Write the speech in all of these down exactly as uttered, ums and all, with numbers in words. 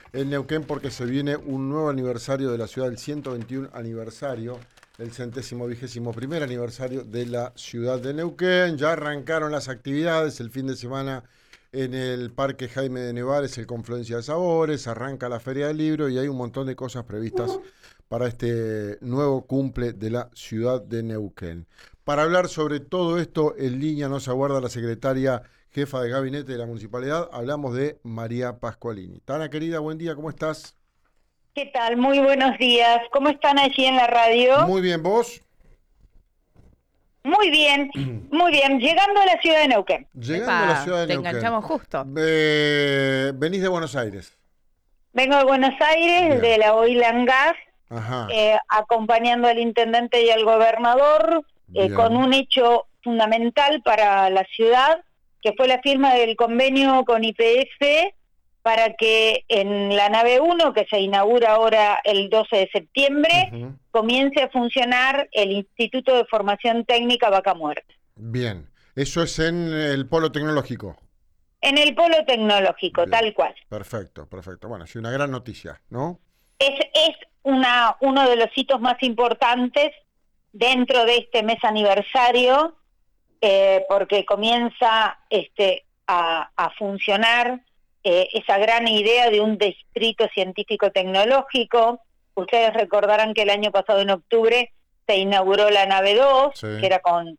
en Neuquén porque se viene un nuevo aniversario de la ciudad, el ciento veintiún aniversario, el centésimo vigésimo primer aniversario de la ciudad de Neuquén. Ya arrancaron las actividades el fin de semana en el Parque Jaime de Nevares, el Confluencia de Sabores, arranca la Feria del Libro y hay un montón de cosas previstas para este nuevo cumple de la ciudad de Neuquén. Para hablar sobre todo esto, en línea nos aguarda la secretaria jefa de gabinete de la municipalidad. Hablamos de María Pascualini. Tana, querida, buen día, ¿cómo estás? ¿Qué tal? Muy buenos días. ¿Cómo están allí en la radio? Muy bien, ¿vos? Muy bien, muy bien. Llegando a la ciudad de Neuquén. Llegando Epa, a la ciudad de te Neuquén. enganchamos justo. Eh, venís de Buenos Aires. Vengo de Buenos Aires, Bien. de la Oil and Gas, Ajá. eh, acompañando al intendente y al gobernador eh, Bien. con un hecho fundamental para la ciudad, que fue la firma del convenio con Y P F para que en la nave uno, que se inaugura ahora el doce de septiembre, Ujú. comience a funcionar el Instituto de Formación Técnica Vaca Muerta. Bien. Eso es en el Polo Tecnológico. En el polo tecnológico, Bien. tal cual. Perfecto, perfecto. Bueno, sí, una gran noticia, ¿no? Es, es una, uno de los hitos más importantes dentro de este mes aniversario, eh, porque comienza este, a, a funcionar eh, esa gran idea de un distrito científico-tecnológico. Ustedes recordarán que el año pasado, en octubre, se inauguró la nave dos, Sí. que era con...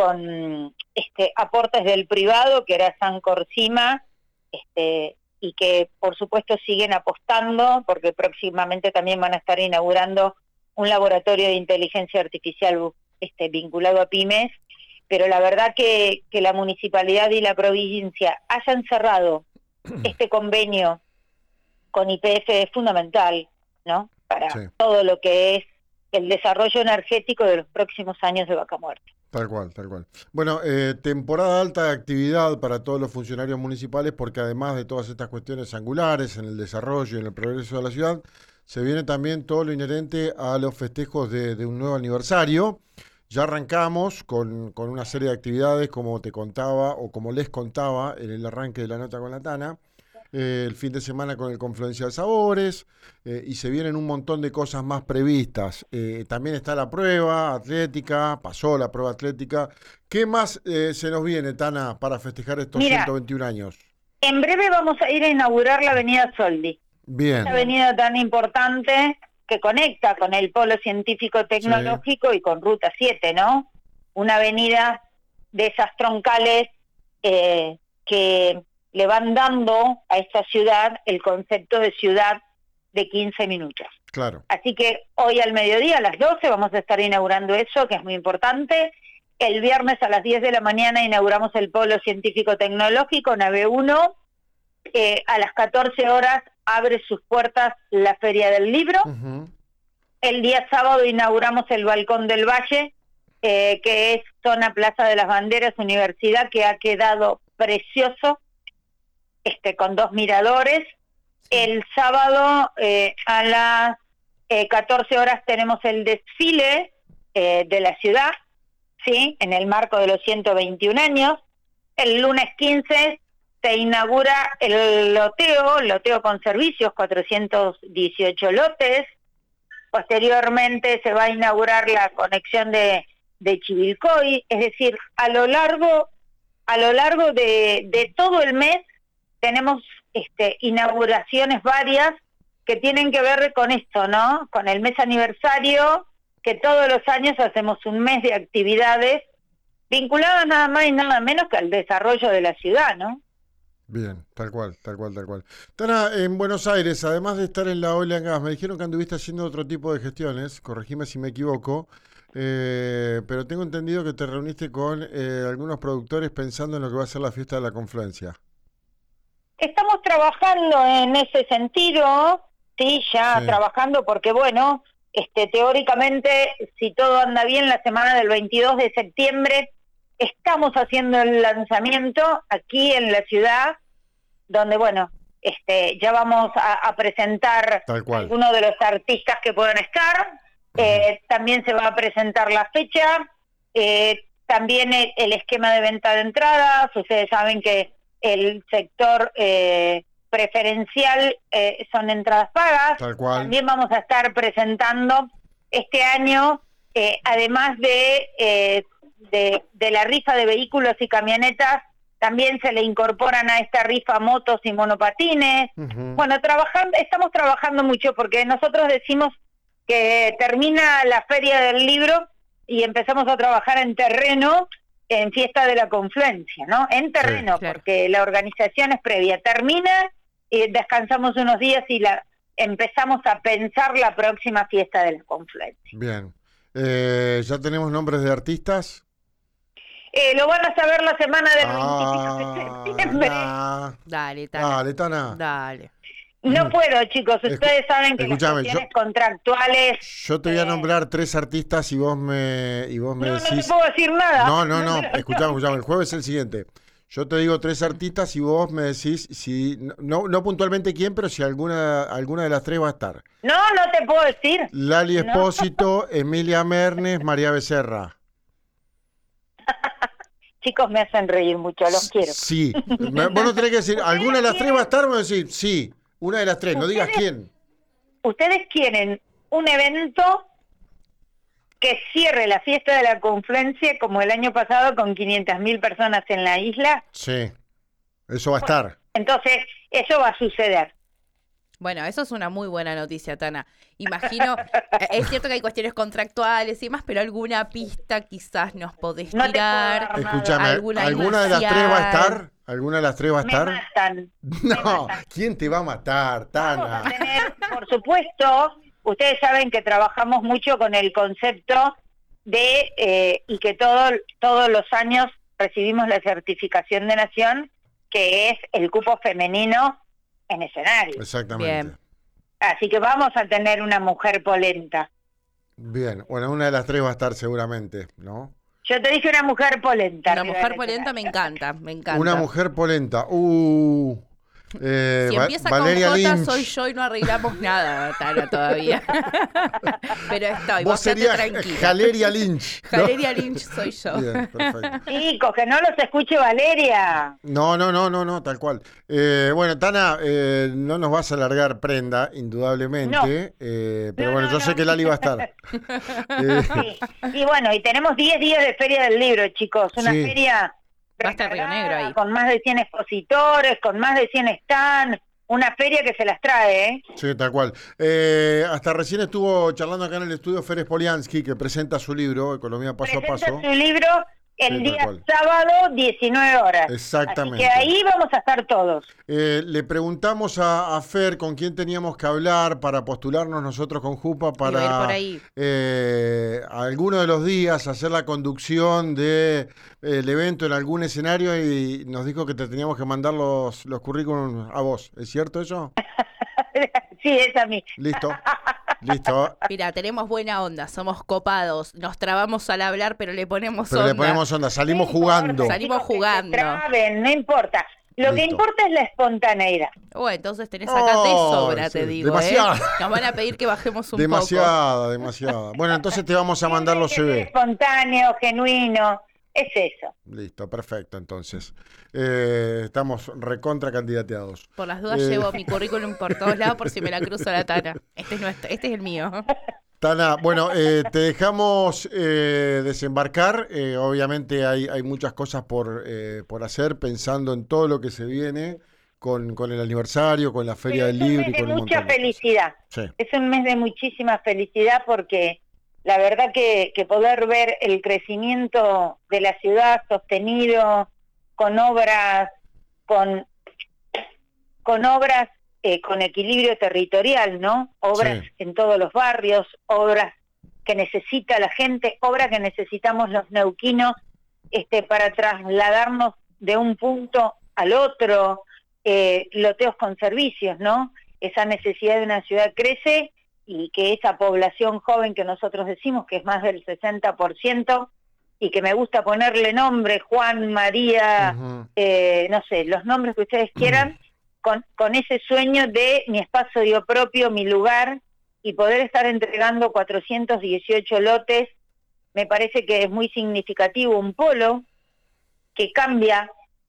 con este aportes del privado, que era Sancor Cima, este, y que por supuesto siguen apostando, porque próximamente también van a estar inaugurando un laboratorio de inteligencia artificial este, vinculado a pymes, pero la verdad que, que la municipalidad y la provincia hayan cerrado este convenio con Y P F es fundamental, ¿no? Para Sí. todo lo que es el desarrollo energético de los próximos años de Vaca Muerta. Tal cual, tal cual. Bueno, eh, temporada alta de actividad para todos los funcionarios municipales porque además de todas estas cuestiones angulares en el desarrollo y en el progreso de la ciudad, se viene también todo lo inherente a los festejos de, de un nuevo aniversario. Ya arrancamos con, con una serie de actividades como te contaba o como les contaba en el arranque de la nota con la Tana. Eh, el fin de semana con el Confluencia de Sabores eh, y se vienen un montón de cosas más previstas. Eh, también está la prueba atlética, pasó la prueba atlética. ¿Qué más eh, se nos viene, Tana, para festejar estos Mira, ciento veintiún años? En breve vamos a ir a inaugurar la avenida Soldi, Bien, esta avenida tan importante que conecta con el Polo Científico Tecnológico y con Ruta siete, ¿no? Una avenida de esas troncales eh, que le van dando a esta ciudad el concepto de ciudad de quince minutos. claro. Así que hoy al mediodía, a las doce, vamos a estar inaugurando eso, que es muy importante. El viernes a las diez de la mañana inauguramos el Polo Científico Tecnológico, nave uno. Eh, a las catorce horas abre sus puertas la Feria del Libro. Uh-huh. El día sábado inauguramos el Balcón del Valle, eh, que es zona Plaza de las Banderas, universidad, que ha quedado precioso, este, con dos miradores. El sábado eh, a las eh, catorce horas tenemos el desfile eh, de la ciudad, ¿sí? En el marco de los ciento veintiún años. El lunes quince se inaugura el loteo, loteo con servicios, cuatrocientos dieciocho lotes. Posteriormente se va a inaugurar la conexión de, de Chivilcoy, es decir, a lo largo, a lo largo de, de todo el mes tenemos este, inauguraciones varias que tienen que ver con esto, ¿no? Con el mes aniversario, que todos los años hacemos un mes de actividades vinculadas nada más y nada menos que al desarrollo de la ciudad, ¿no? Bien, tal cual, tal cual, tal cual. Tana, en Buenos Aires, además de estar en la Oil and Gas, me dijeron que anduviste haciendo otro tipo de gestiones, corregime si me equivoco, eh, pero tengo entendido que te reuniste con eh, algunos productores pensando en lo que va a ser la fiesta de la Confluencia. Estamos trabajando en ese sentido, sí, ya Sí. trabajando porque, bueno, este, teóricamente, si todo anda bien, la semana del veintidós de septiembre estamos haciendo el lanzamiento aquí en la ciudad, donde, bueno, este, ya vamos a, a presentar Tal cual. algunos de los artistas que puedan estar. Ujú. Eh, también se va a presentar la fecha, eh, también el, el esquema de venta de entradas. Ustedes saben que el sector eh, preferencial eh, son entradas pagas. Tal cual. También vamos a estar presentando este año, eh, además de, eh, de de la rifa de vehículos y camionetas, también se le incorporan a esta rifa motos y monopatines. Uh-huh. Bueno, trabajando, estamos trabajando mucho porque nosotros decimos que termina la Feria del Libro y empezamos a trabajar en terreno en Fiesta de la Confluencia, ¿no? En terreno, sí, claro, porque la organización es previa. Termina, y descansamos unos días y la empezamos a pensar la próxima Fiesta de la Confluencia. Bien. Eh, ¿Ya tenemos nombres de artistas? Eh, lo van a saber la semana del ah, veinticinco de septiembre. Nah. Dale, Tana. Dale, Tana. Dale. No mm. puedo, chicos. Ustedes Escu- saben que las cuestiones yo, contractuales... Yo te voy a nombrar eh, tres artistas y vos me, y vos me no, decís... No te puedo decir nada. No, no, no. Escuchame, escuchame. El jueves es el siguiente. Yo te digo tres artistas y vos me decís si... No, no puntualmente quién, pero si alguna, alguna de las tres va a estar. No, no te puedo decir. Lali Espósito, no. Emilia Mernes, María Becerra. Chicos, me hacen reír mucho, los quiero. Sí. Vos no tenés que decir, ¿alguna de las tres va a estar? Vos decís, sí, una de las tres, no digas quién. Ustedes quieren un evento que cierre la Fiesta de la Confluencia como el año pasado con quinientas mil personas en la isla. Sí, eso va a estar. Entonces, eso va a suceder. Bueno, eso es una muy buena noticia, Tana. Imagino, es cierto que hay cuestiones contractuales y demás, pero alguna pista quizás nos podés no tirar. Escúchame, ¿alguna, ¿alguna de las tres va a estar? ¿Alguna de las tres va a estar? Me matan. No, me matan. ¿Quién te va a matar, Tana? Vamos a tener, por supuesto, ustedes saben que trabajamos mucho con el concepto de, eh, y que todo, todos los años recibimos la certificación de nación, que es el cupo femenino en escenario. Exactamente. Bien. Así que vamos a tener una mujer polenta. Bien, bueno, una de las tres va a estar seguramente, ¿no? Yo te dije una mujer polenta. Una mujer polenta me encanta, me encanta. Una mujer polenta. Uh, eh, si empieza Va- Valeria con J, Lynch. soy yo y no arreglamos nada, Tana, todavía. Pero estoy, vos vos serías tranquila. Jaleria Lynch, ¿no? Jaleria Lynch soy yo. Bien, perfecto. Chicos, que no los escuche Valeria. No, no, no, no, no, tal cual. Eh, bueno, Tana, eh, no nos vas a alargar prenda, indudablemente, No. eh, pero No, bueno, no, yo no. sé que Lali va a estar. Eh, Sí. Y bueno, y tenemos diez días de Feria del Libro, chicos. Una Sí. feria Va a estar Río Negro ahí. con más de cien expositores, con más de cien stands. Una feria que se las trae, ¿eh? Sí, tal cual. Eh, hasta recién estuvo charlando acá en el estudio Fer Spoliansky, que presenta su libro, Economía Paso a Presenta Paso. su libro el Sí, tal día cual. sábado, diecinueve horas. Exactamente. Así que ahí vamos a estar todos. Eh, le preguntamos a, a Fer con quién teníamos que hablar para postularnos nosotros con Jupa Iba a ir para por ahí. eh, alguno de los días hacer la conducción del evento en algún escenario y nos dijo que te teníamos que mandar los, los currículums a vos. ¿Es cierto eso? Sí, es a mí. Listo. Listo. Mira, tenemos buena onda, somos copados, nos trabamos al hablar, pero le ponemos Pero onda. le ponemos onda, salimos No importa, jugando. Salimos chicos, que se jugando. traben, no importa. Lo que Listo. importa es la espontaneidad. Bueno, entonces tenés acá de Oh, sobra, sí, te digo. demasiado. ¿eh? Nos van a pedir que bajemos un Demasiada, demasiada. Bueno, entonces te vamos a mandar los C Tiene que V. ser espontáneo, genuino, es eso. Listo, perfecto, entonces. Eh, estamos recontra candidateados. poco. Por las dudas Eh. llevo mi currículum por todos lados por si me la cruzo la Tana. Este es, nuestro, este es el mío. Tana, bueno, eh, te dejamos eh, desembarcar. Eh, obviamente hay, hay muchas cosas por, eh, por hacer, pensando en todo lo que se viene con, con el aniversario, con la Feria Pero del es un Libro mes y de con un mucha montón de cosas. felicidad. Sí, Es un mes de muchísima felicidad porque la verdad que, que poder ver el crecimiento de la ciudad sostenido con obras, con, con obras eh, con equilibrio territorial, ¿no? Obras Sí. en todos los barrios, obras que necesita la gente, obras que necesitamos los neuquinos este, para trasladarnos de un punto al otro, eh, loteos con servicios, ¿no? Esa necesidad de una ciudad crece y que esa población joven que nosotros decimos que es más del sesenta por ciento y que me gusta ponerle nombre, Juan, María, Ujú. eh, no sé, los nombres que ustedes quieran, con, con ese sueño de mi espacio propio, mi lugar, y poder estar entregando cuatrocientos dieciocho lotes, me parece que es muy significativo, un polo que cambia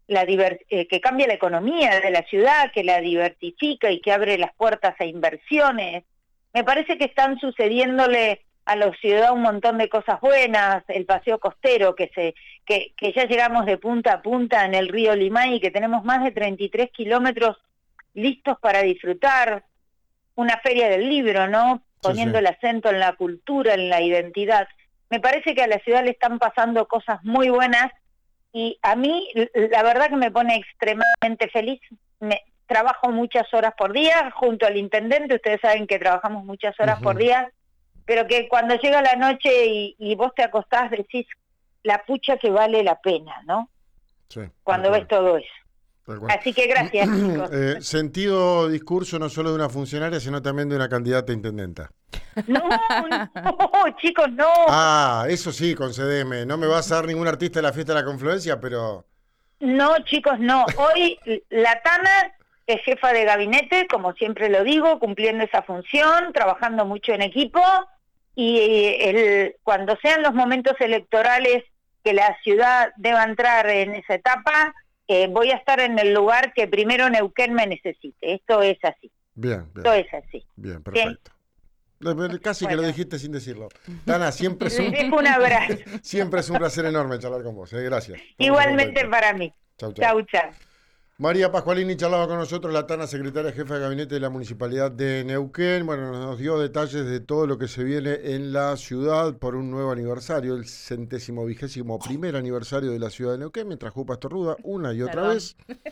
la diver- eh, que cambia la economía de la ciudad, que la diversifica y que abre las puertas a inversiones. Me parece que están sucediéndole a la ciudad un montón de cosas buenas, el paseo costero, que se que, que ya llegamos de punta a punta en el río Limay y que tenemos más de treinta y tres kilómetros listos para disfrutar, una feria del libro, ¿no? Poniendo Sí, sí. el acento en la cultura, en la identidad. Me parece que a la ciudad le están pasando cosas muy buenas y a mí la verdad que me pone extremadamente feliz. Me, trabajo muchas horas por día junto al intendente, ustedes saben que trabajamos muchas horas por Ujú. día, pero que cuando llega la noche y, y vos te acostás decís la pucha que vale la pena, ¿no? Sí, Cuando tal ves cual, todo eso. tal cual. Así que gracias, chicos. Eh, sentido discurso no solo de una funcionaria, sino también de una candidata a intendenta. No, no, chicos, no. Ah, eso sí, concedeme. No me vas a dar ningún artista de la fiesta de la confluencia, pero... No, chicos, no. Hoy la Tana es jefa de gabinete, como siempre lo digo, cumpliendo esa función, trabajando mucho en equipo, y el, cuando sean los momentos electorales que la ciudad deba entrar en esa etapa, eh, voy a estar en el lugar que primero Neuquén me necesite. Esto es así. Bien, Esto bien, es así. bien, ¿Sí? perfecto. Eh, Casi que lo Bueno, dijiste sin decirlo. Tana, siempre es les un, dejo un abrazo. siempre es un placer enorme charlar con vos. eh, Gracias. Estamos en Igualmente contacto. para mí. Chau, chau. Chau, chau. María Pascualini charlaba con nosotros, la Tana, secretaria jefa de gabinete de la Municipalidad de Neuquén. Bueno, nos dio detalles de todo lo que se viene en la ciudad por un nuevo aniversario, el centésimo vigésimo primer aniversario de la ciudad de Neuquén, mientras Jupa Estorruda una y otra Perdón. vez.